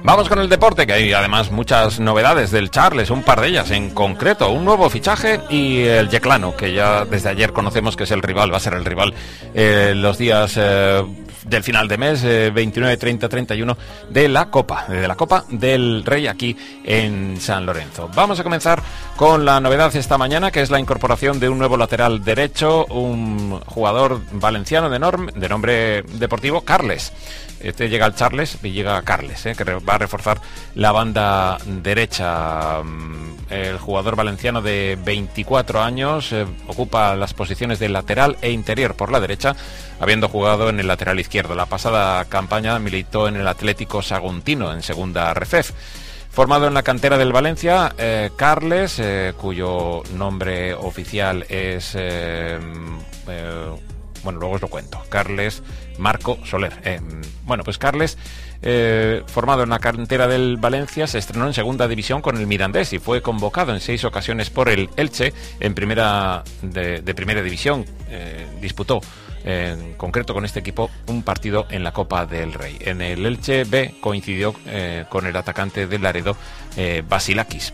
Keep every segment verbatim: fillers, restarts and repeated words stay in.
Vamos con el deporte, que hay además muchas novedades del Charles, un par de ellas en concreto, un nuevo fichaje y el Yeclano, que ya desde ayer conocemos que es el rival, va a ser el rival eh, los días eh, del final de mes, eh, veintinueve, treinta, treinta y uno, de la Copa, de la Copa del Rey aquí en San Lorenzo. Vamos a comenzar con la novedad esta mañana, que es la incorporación de un nuevo lateral derecho, un jugador valenciano de, norm, de nombre deportivo, Carles. Este llega al Charles y llega a Carles, eh, que va a reforzar la banda derecha. El jugador valenciano de veinticuatro años eh, ocupa las posiciones de lateral e interior por la derecha, habiendo jugado en el lateral izquierdo. La pasada campaña militó en el Atlético Saguntino, en segunda Refef. Formado en la cantera del Valencia, eh, Carles, eh, cuyo nombre oficial es... Eh, eh, bueno, luego os lo cuento. Carles Marco Soler. Eh, bueno, pues Carles, eh, formado en la cantera del Valencia, se estrenó en segunda división con el Mirandés y fue convocado en seis ocasiones por el Elche en primera de, de primera división. Eh, disputó eh, en concreto con este equipo un partido en la Copa del Rey. En el Elche B coincidió eh, con el atacante del Laredo, eh, Basilakis.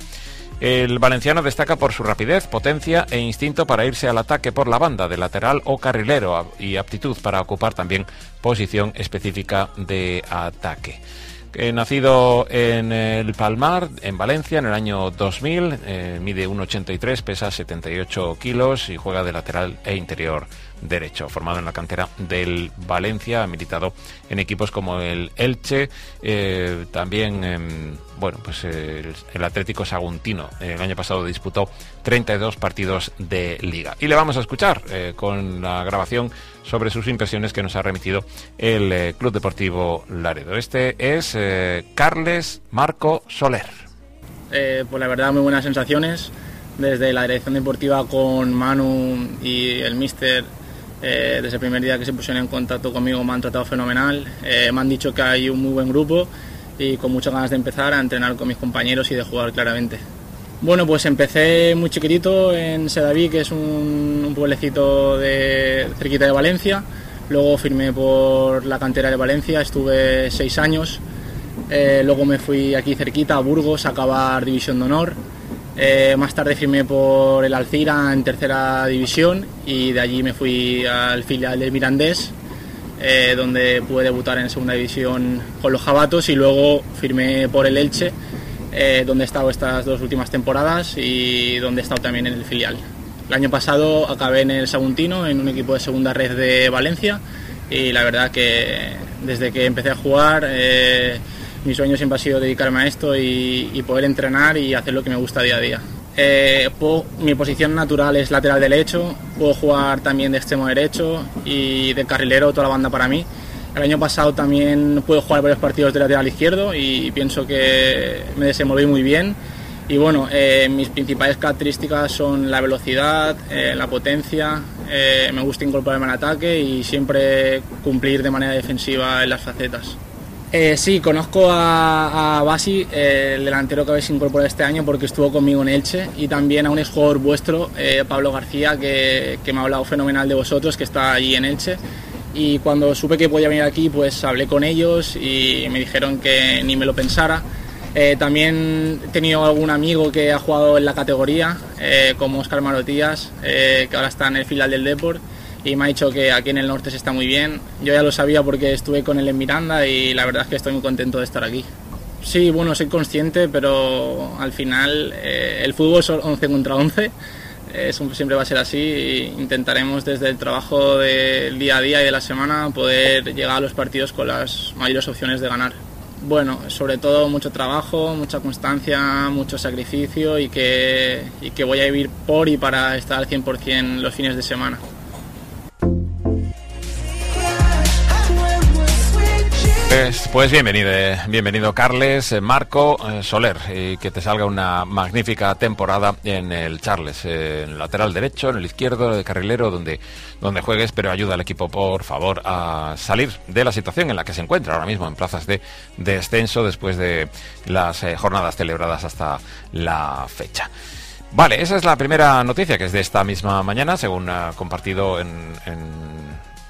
El valenciano destaca por su rapidez, potencia e instinto para irse al ataque por la banda de lateral o carrilero y aptitud para ocupar también posición específica de ataque. Eh, nacido en el Palmar, en Valencia, en el año dos mil, eh, mide uno ochenta y tres, pesa setenta y ocho kilos y juega de lateral e interior derecho. Formado en la cantera del Valencia, ha militado en equipos como el Elche, eh, también eh, bueno, pues eh, el, el Atlético Saguntino. El año pasado disputó treinta y dos partidos de liga. Y le vamos a escuchar eh, con la grabación sobre sus impresiones que nos ha remitido el eh, Club Deportivo Laredo. Este es eh, Carles Marco Soler. Eh, pues la verdad, muy buenas sensaciones. Desde la dirección deportiva con Manu y el míster, eh, desde el primer día que se pusieron en contacto conmigo me han tratado fenomenal. Eh, me han dicho que hay un muy buen grupo y con muchas ganas de empezar a entrenar con mis compañeros y de jugar claramente. Bueno, pues empecé muy chiquitito en Sedaví, que es un, un pueblecito de cerquita de Valencia. Luego firmé por la cantera de Valencia, estuve seis años. Eh, luego me fui aquí cerquita a Burgos a acabar División de Honor. Eh, más tarde firmé por el Alcira en tercera división y de allí me fui al filial del Mirandés, eh, donde pude debutar en segunda división con los Jabatos, y luego firmé por el Elche, eh, donde he estado estas dos últimas temporadas y donde he estado también en el filial. El año pasado acabé en el Saguntino, en un equipo de segunda red de Valencia, y la verdad que desde que empecé a jugar eh, mi sueño siempre ha sido dedicarme a esto y, y poder entrenar y hacer lo que me gusta día a día. Eh, puedo, mi posición natural es lateral derecho, puedo jugar también de extremo derecho y de carrilero, toda la banda para mí. El año pasado también pude jugar varios partidos de lateral izquierdo y pienso que me desenvolví muy bien. Y bueno, eh, mis principales características son la velocidad, eh, la potencia, eh, me gusta incorporarme al ataque y siempre cumplir de manera defensiva en las facetas. Eh, sí, conozco a, a Basi, eh, el delantero que habéis incorporado este año, porque estuvo conmigo en Elche, y también a un exjugador vuestro, eh, Pablo García, que, que me ha hablado fenomenal de vosotros, que está allí en Elche. Y cuando supe que podía venir aquí, pues hablé con ellos y me dijeron que ni me lo pensara. Eh, también he tenido algún amigo que ha jugado en la categoría, eh, como Óscar Marotías, eh, que ahora está en el filial del Depor, y me ha dicho que aquí en el norte se está muy bien. Yo ya lo sabía porque estuve con él en Miranda y la verdad es que estoy muy contento de estar aquí. Sí, bueno, soy consciente, pero al final eh, el fútbol es once contra once, eso siempre va a ser así, e intentaremos desde el trabajo del día a día y de la semana poder llegar a los partidos con las mayores opciones de ganar. Bueno, sobre todo mucho trabajo, mucha constancia, mucho sacrificio y que, y que voy a vivir por y para estar al cien por ciento los fines de semana. Pues, pues bienvenido, bienvenido Carles Marco Soler, y que te salga una magnífica temporada en el Charles, en el lateral derecho, en el izquierdo, de carrilero, donde, donde juegues, pero ayuda al equipo, por favor, a salir de la situación en la que se encuentra ahora mismo, en plazas de, de descenso, después de las eh, jornadas celebradas hasta la fecha. Vale, esa es la primera noticia, que es de esta misma mañana, según ha compartido en... en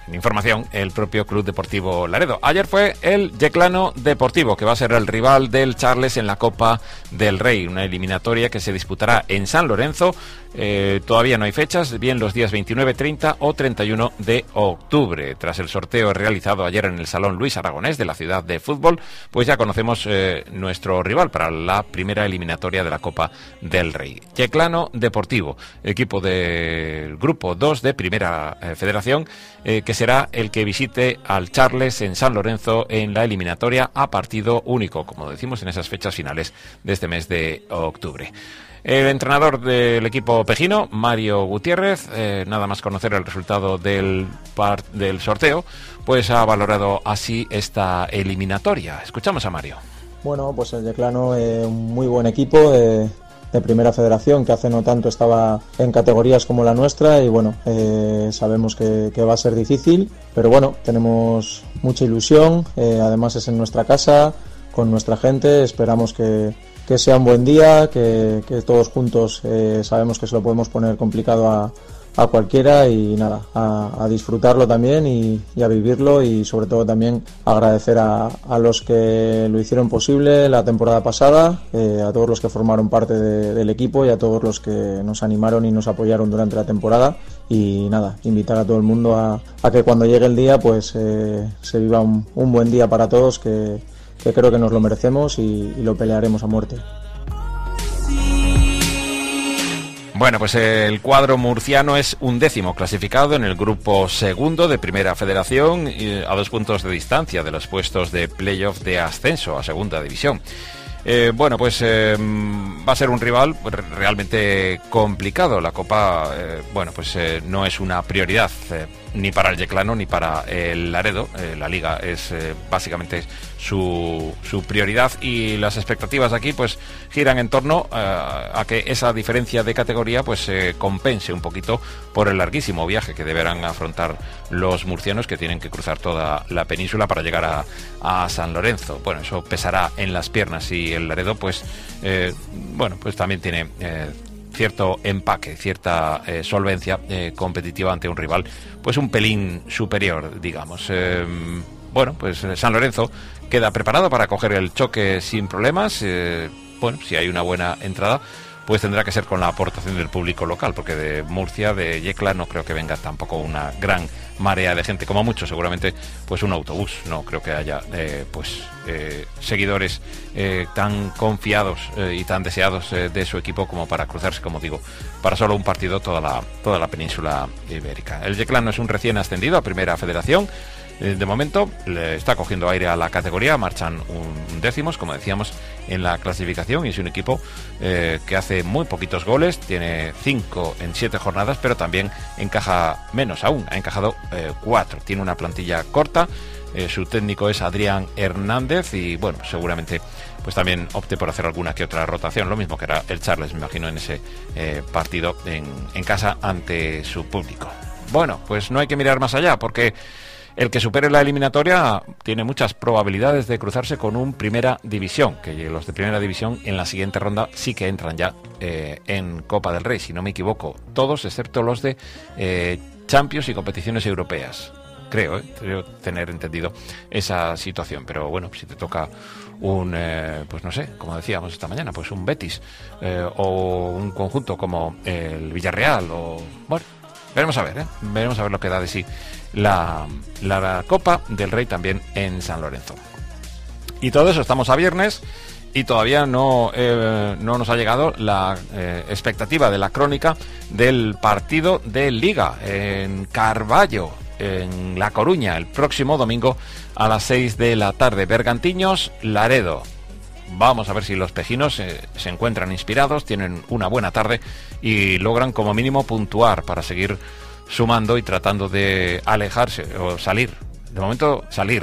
información el propio Club Deportivo Laredo. Ayer fue el Yeclano Deportivo, que va a ser el rival del Charles en la Copa del Rey, una eliminatoria que se disputará en San Lorenzo. Eh, todavía no hay fechas, bien los días veintinueve, treinta o treinta y uno de octubre. Tras el sorteo realizado ayer en el Salón Luis Aragonés de la ciudad de fútbol, pues ya conocemos eh, nuestro rival para la primera eliminatoria de la Copa del Rey. Yeclano Deportivo, equipo del grupo dos de Primera eh, Federación, eh, que será el que visite al Charles en San Lorenzo en la eliminatoria a partido único, como decimos en esas fechas finales de este mes de octubre. El entrenador del equipo pejino, Mario Gutiérrez, eh, nada más conocer el resultado del, par del sorteo, pues ha valorado así esta eliminatoria. Escuchamos a Mario. Bueno, pues el Yeclano es eh, un muy buen equipo de, de Primera Federación, que hace no tanto estaba en categorías como la nuestra, y bueno, eh, sabemos que, que va a ser difícil, pero bueno, tenemos mucha ilusión, eh, además es en nuestra casa, con nuestra gente, esperamos que que sea un buen día, que, que todos juntos eh, sabemos que se lo podemos poner complicado a, a cualquiera, y nada, a, a disfrutarlo también y, y a vivirlo, y sobre todo también agradecer a, a los que lo hicieron posible la temporada pasada, eh, a todos los que formaron parte de, del equipo y a todos los que nos animaron y nos apoyaron durante la temporada, y nada, invitar a todo el mundo a, a que cuando llegue el día pues eh, se viva un, un buen día para todos, que que creo que nos lo merecemos y, y lo pelearemos a muerte. Bueno, pues el cuadro murciano es undécimo clasificado en el grupo segundo de Primera Federación, a dos puntos de distancia de los puestos de playoff de ascenso a Segunda División. Eh, bueno, pues eh, va a ser un rival realmente complicado. La Copa, eh, bueno, pues eh, no es una prioridad eh, ni para el Yeclano ni para el Laredo. Eh, la Liga es eh, básicamente su, su prioridad, y las expectativas aquí pues giran en torno eh, a que esa diferencia de categoría pues se eh, compense un poquito por el larguísimo viaje que deberán afrontar los murcianos, que tienen que cruzar toda la península para llegar a, a San Lorenzo. Bueno, eso pesará en las piernas, y el Laredo pues eh, bueno, pues también tiene eh, cierto empaque, cierta eh, solvencia eh, competitiva ante un rival pues un pelín superior, digamos. Eh, bueno, pues San Lorenzo queda preparado para coger el choque sin problemas. Eh, bueno, si hay una buena entrada, pues tendrá que ser con la aportación del público local, porque de Murcia, de Yecla, no creo que venga tampoco una gran marea de gente, como mucho seguramente pues un autobús. No creo que haya eh, pues eh, seguidores eh, tan confiados eh, y tan deseados eh, de su equipo como para cruzarse, como digo, para solo un partido toda la, toda la península ibérica. El Yeclano es un recién ascendido a Primera Federación. De momento le está cogiendo aire a la categoría, marchan un décimos, como decíamos, en la clasificación, y es un equipo eh, que hace muy poquitos goles, tiene cinco en siete jornadas, pero también encaja menos aún, ha encajado eh, cuatro, tiene una plantilla corta, eh, su técnico es Adrián Hernández, y bueno, seguramente pues también opte por hacer alguna que otra rotación, lo mismo que era el Charles, me imagino, en ese eh, partido en, en casa ante su público. Bueno, pues no hay que mirar más allá, porque el que supere la eliminatoria tiene muchas probabilidades de cruzarse con un Primera División, que los de Primera División en la siguiente ronda sí que entran ya eh, en Copa del Rey, si no me equivoco, todos excepto los de eh, Champions y competiciones europeas. Creo, ¿eh? creo tener entendido esa situación, pero bueno, si te toca un, eh, pues no sé, como decíamos esta mañana, pues un Betis eh, o un conjunto como el Villarreal, o bueno, veremos a ver, ¿eh? veremos a ver lo que da de sí la, la, la Copa del Rey también en San Lorenzo. Y todo eso, estamos a viernes y todavía no, eh, no nos ha llegado la eh, expectativa de la crónica del partido de Liga en Carballo, en La Coruña, el próximo domingo a las seis de la tarde. Bergantiños, Laredo. Vamos a ver si los pejinos eh, se encuentran inspirados, tienen una buena tarde y logran como mínimo puntuar para seguir sumando y tratando de alejarse o salir, de momento salir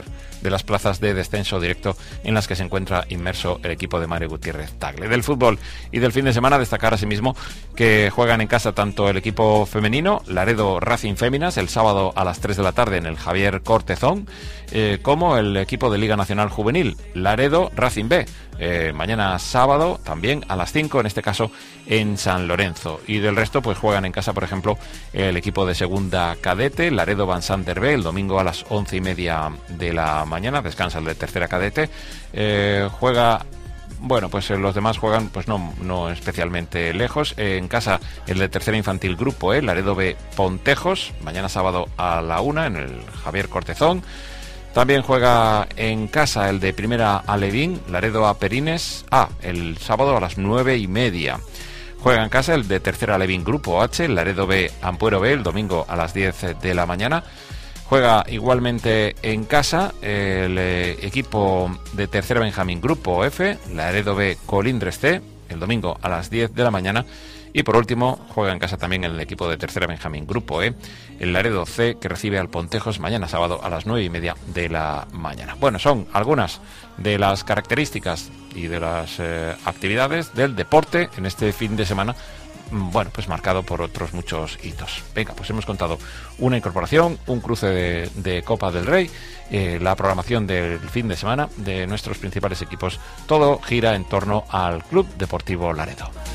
de las plazas de descenso directo en las que se encuentra inmerso el equipo de Mario Gutiérrez Tagle. Del fútbol y del fin de semana, destacar asimismo que juegan en casa tanto el equipo femenino, Laredo Racing Féminas, el sábado a las tres de la tarde en el Javier Cortezón, eh, como el equipo de Liga Nacional Juvenil, Laredo Racing B, eh, mañana sábado también a las cinco, en este caso en San Lorenzo. Y del resto pues juegan en casa, por ejemplo, el equipo de segunda cadete, Laredo Van Santer B, el domingo a las once y media de la mañana, descansa el de tercera cadete, eh, juega... Bueno, pues los demás juegan pues no, no especialmente lejos. En casa el de tercera infantil grupo, ¿eh? Laredo B Pontejos, mañana sábado a la una en el Javier Cortezón. También juega en casa el de primera Alevín, Laredo A Perines A, el sábado a las nueve y media. Juega en casa el de tercera Alevín grupo H, Laredo B Ampuero B, el domingo a las diez de la mañana. Juega igualmente en casa el eh, equipo de tercera Benjamín Grupo F, Laredo B Colindres C, el domingo a las diez de la mañana. Y por último, juega en casa también el equipo de tercera Benjamín Grupo E, el Laredo C, que recibe al Pontejos mañana sábado a las nueve y media de la mañana. Bueno, son algunas de las características y de las eh, actividades del deporte en este fin de semana, bueno, pues marcado por otros muchos hitos. Venga, pues hemos contado una incorporación, un cruce de, de Copa del Rey, eh, la programación del fin de semana de nuestros principales equipos. Todo gira en torno al Club Deportivo Laredo.